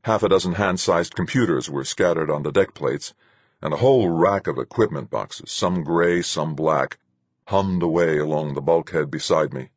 Half a dozen hand-sized computers were scattered on the deck plates, and a whole rack of equipment boxes, some gray, some black, hummed away along the bulkhead beside me.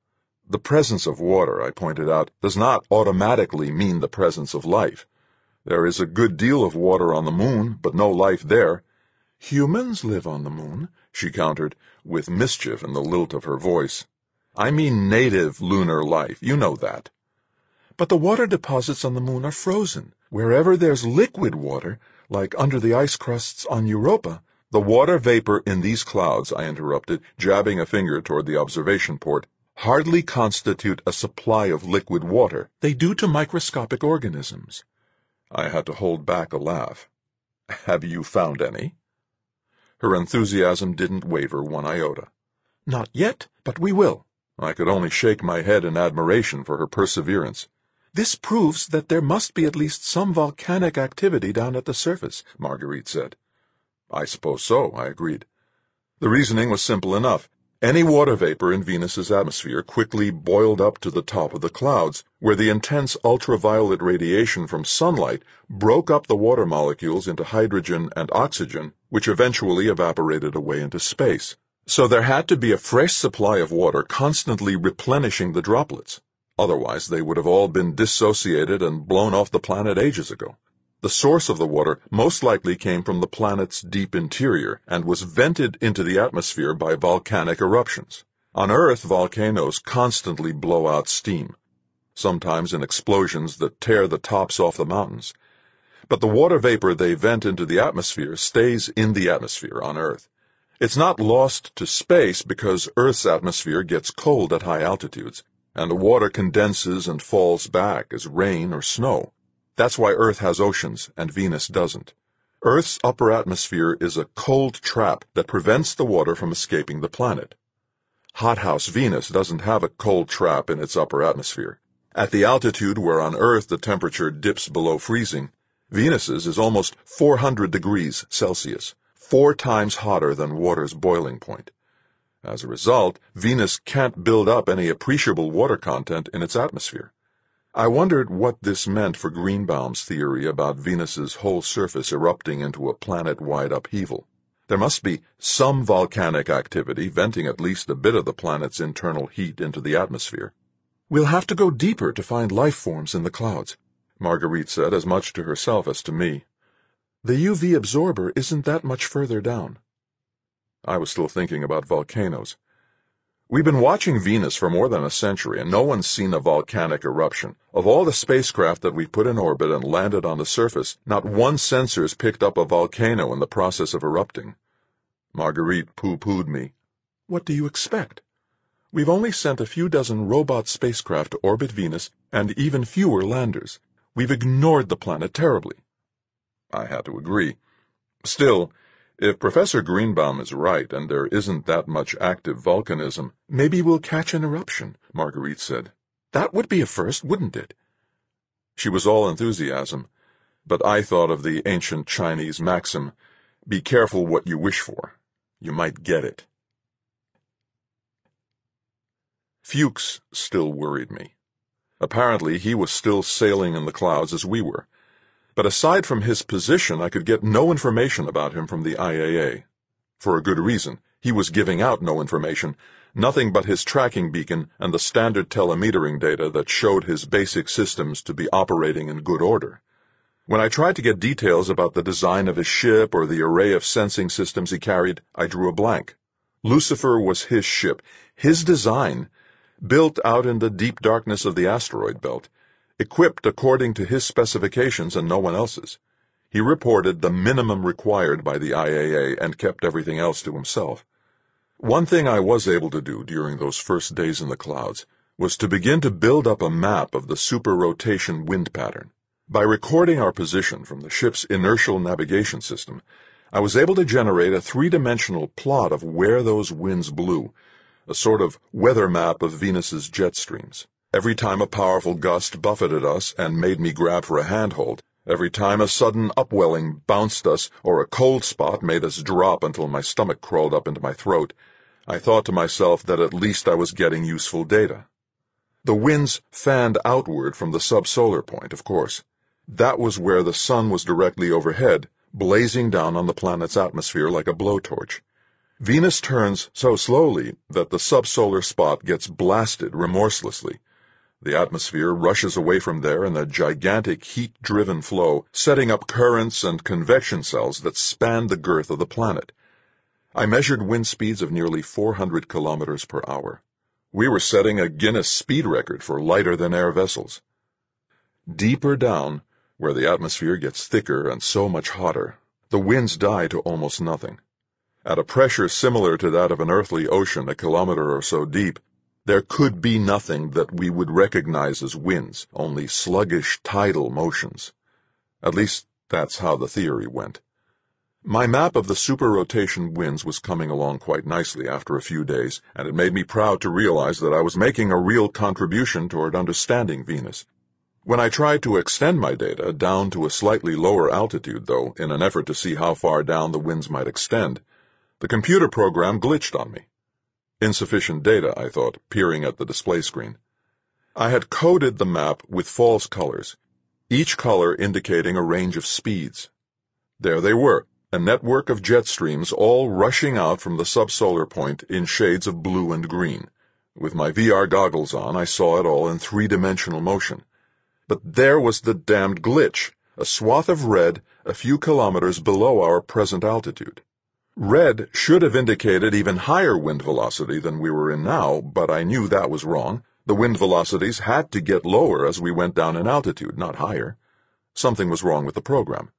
The presence of water, I pointed out, does not automatically mean the presence of life. There is a good deal of water on the moon, but no life there. Humans live on the moon, she countered, with mischief in the lilt of her voice. I mean native lunar life, you know that. But the water deposits on the moon are frozen. Wherever there's liquid water, like under the ice crusts on Europa, the water vapor in these clouds, I interrupted, jabbing a finger toward the observation port, hardly constitute a supply of liquid water. They do to microscopic organisms. I had to hold back a laugh. Have you found any? Her enthusiasm didn't waver one iota. Not yet, but we will. I could only shake my head in admiration for her perseverance. This proves that there must be at least some volcanic activity down at the surface, Marguerite said. I suppose so, I agreed. The reasoning was simple enough. Any water vapor in Venus's atmosphere quickly boiled up to the top of the clouds, where the intense ultraviolet radiation from sunlight broke up the water molecules into hydrogen and oxygen, which eventually evaporated away into space. So there had to be a fresh supply of water constantly replenishing the droplets. Otherwise, they would have all been dissociated and blown off the planet ages ago. The source of the water most likely came from the planet's deep interior and was vented into the atmosphere by volcanic eruptions. On Earth, volcanoes constantly blow out steam, sometimes in explosions that tear the tops off the mountains. But the water vapor they vent into the atmosphere stays in the atmosphere on Earth. It's not lost to space because Earth's atmosphere gets cold at high altitudes, and the water condenses and falls back as rain or snow. That's why Earth has oceans and Venus doesn't. Earth's upper atmosphere is a cold trap that prevents the water from escaping the planet. Hothouse Venus doesn't have a cold trap in its upper atmosphere. At the altitude where on Earth the temperature dips below freezing, Venus's is almost 400 degrees Celsius, 4 times hotter than water's boiling point. As a result, Venus can't build up any appreciable water content in its atmosphere. I wondered what this meant for Greenbaum's theory about Venus's whole surface erupting into a planet-wide upheaval. There must be some volcanic activity venting at least a bit of the planet's internal heat into the atmosphere. We'll have to go deeper to find life forms in the clouds, Marguerite said as much to herself as to me. The UV absorber isn't that much further down. I was still thinking about volcanoes. We've been watching Venus for more than a century, and no one's seen a volcanic eruption. Of all the spacecraft that we put in orbit and landed on the surface, not one sensor's picked up a volcano in the process of erupting. Marguerite pooh-poohed me. What do you expect? We've only sent a few dozen robot spacecraft to orbit Venus, and even fewer landers. We've ignored the planet terribly. I had to agree. Still, if Professor Greenbaum is right and there isn't that much active volcanism, maybe we'll catch an eruption, Marguerite said. That would be a first, wouldn't it? She was all enthusiasm, but I thought of the ancient Chinese maxim, be careful what you wish for. You might get it. Fuchs still worried me. Apparently he was still sailing in the clouds as we were. But aside from his position, I could get no information about him from the IAA. For a good reason. He was giving out no information, nothing but his tracking beacon and the standard telemetering data that showed his basic systems to be operating in good order. When I tried to get details about the design of his ship or the array of sensing systems he carried, I drew a blank. Lucifer was his ship, his design, built out in the deep darkness of the asteroid belt, equipped according to his specifications and no one else's. He reported the minimum required by the IAA and kept everything else to himself. One thing I was able to do during those first days in the clouds was to begin to build up a map of the super-rotation wind pattern. By recording our position from the ship's inertial navigation system, I was able to generate a three-dimensional plot of where those winds blew, a sort of weather map of Venus's jet streams. Every time a powerful gust buffeted us and made me grab for a handhold, every time a sudden upwelling bounced us or a cold spot made us drop until my stomach crawled up into my throat, I thought to myself that at least I was getting useful data. The winds fanned outward from the subsolar point, of course. That was where the sun was directly overhead, blazing down on the planet's atmosphere like a blowtorch. Venus turns so slowly that the subsolar spot gets blasted remorselessly. The atmosphere rushes away from there in a gigantic heat-driven flow, setting up currents and convection cells that span the girth of the planet. I measured wind speeds of nearly 400 kilometers per hour. We were setting a Guinness speed record for lighter-than-air vessels. Deeper down, where the atmosphere gets thicker and so much hotter, the winds die to almost nothing. At a pressure similar to that of an earthly ocean a kilometer or so deep, there could be nothing that we would recognize as winds, only sluggish tidal motions. At least, that's how the theory went. My map of the superrotation winds was coming along quite nicely after a few days, and it made me proud to realize that I was making a real contribution toward understanding Venus. When I tried to extend my data down to a slightly lower altitude, though, in an effort to see how far down the winds might extend, the computer program glitched on me. Insufficient data, I thought, peering at the display screen. I had coded the map with false colors, each color indicating a range of speeds. There they were, a network of jet streams all rushing out from the subsolar point in shades of blue and green. With my VR goggles on, I saw it all in three-dimensional motion. But there was the damned glitch, a swath of red a few kilometers below our present altitude. Red should have indicated even higher wind velocity than we were in now, but I knew that was wrong. The wind velocities had to get lower as we went down in altitude, not higher. Something was wrong with the program.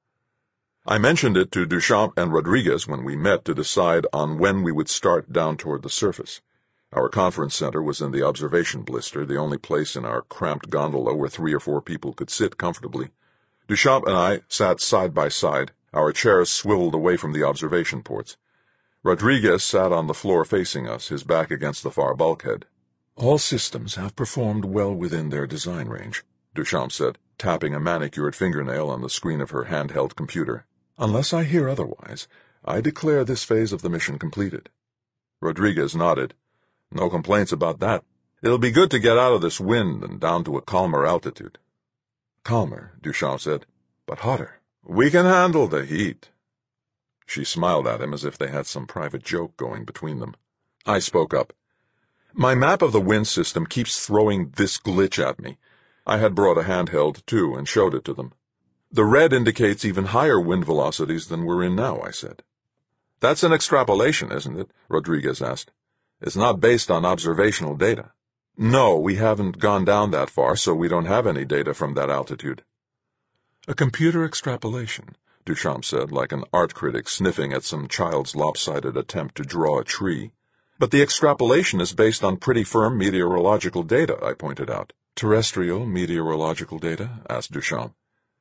I mentioned it to Duchamp and Rodriguez when we met to decide on when we would start down toward the surface. Our conference center was in the observation blister, the only place in our cramped gondola where 3 or 4 people could sit comfortably. Duchamp and I sat side by side, our chairs swiveled away from the observation ports. Rodriguez sat on the floor facing us, his back against the far bulkhead. "All systems have performed well within their design range," Duchamp said, tapping a manicured fingernail on the screen of her handheld computer. "Unless I hear otherwise, I declare this phase of the mission completed." Rodriguez nodded. "No complaints about that. It'll be good to get out of this wind and down to a calmer altitude." "Calmer," Duchamp said, "but hotter." "We can handle the heat." She smiled at him as if they had some private joke going between them. I spoke up. "My map of the wind system keeps throwing this glitch at me." I had brought a handheld, too, and showed it to them. "The red indicates even higher wind velocities than we're in now," I said. "That's an extrapolation, isn't it?" Rodriguez asked. "It's not based on observational data." "No, we haven't gone down that far, so we don't have any data from that altitude." "A computer extrapolation," Duchamp said, like an art critic sniffing at some child's lopsided attempt to draw a tree. "But the extrapolation is based on pretty firm meteorological data," I pointed out. "Terrestrial meteorological data?" asked Duchamp.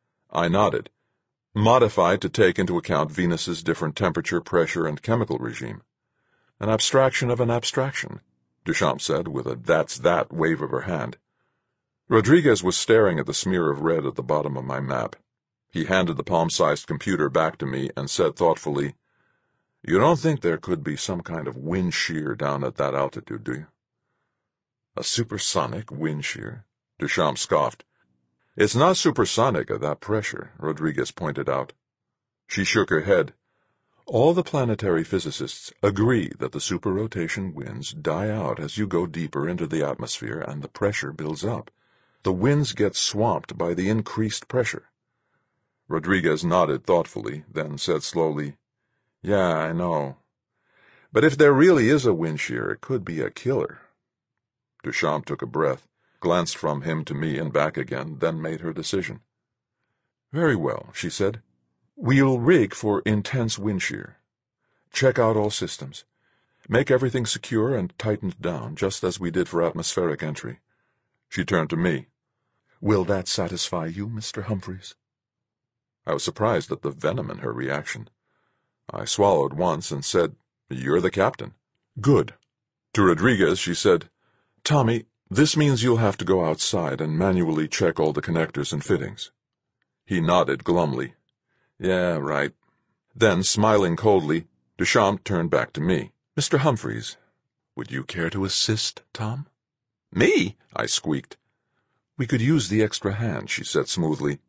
I nodded. "Modified to take into account Venus's different temperature, pressure, and chemical regime." "An abstraction of an abstraction," Duchamp said, with a that's-that wave of her hand. Rodriguez was staring at the smear of red at the bottom of my map. He handed the palm-sized computer back to me and said thoughtfully, "You don't think there could be some kind of wind shear down at that altitude, do you?" "A supersonic wind shear?" Duchamp scoffed. "It's not supersonic at that pressure," Rodriguez pointed out. She shook her head. "All the planetary physicists agree that the superrotation winds die out as you go deeper into the atmosphere and the pressure builds up. The winds get swamped by the increased pressure." Rodriguez nodded thoughtfully, then said slowly, "Yeah, I know. But if there really is a wind shear, it could be a killer." Duchamp took a breath, glanced from him to me and back again, then made her decision. "Very well," she said. "We'll rig for intense wind shear. Check out all systems. Make everything secure and tightened down, just as we did for atmospheric entry." She turned to me. "Will that satisfy you, Mr. Humphreys?" I was surprised at the venom in her reaction. I swallowed once and said, "You're the captain." "Good." To Rodriguez she said, "Tommy, this means you'll have to go outside and manually check all the connectors and fittings." He nodded glumly. "Yeah, right." Then, smiling coldly, Duchamp turned back to me. "Mr. Humphreys, would you care to assist Tom?" "Me?" I squeaked. "We could use the extra hand," she said smoothly.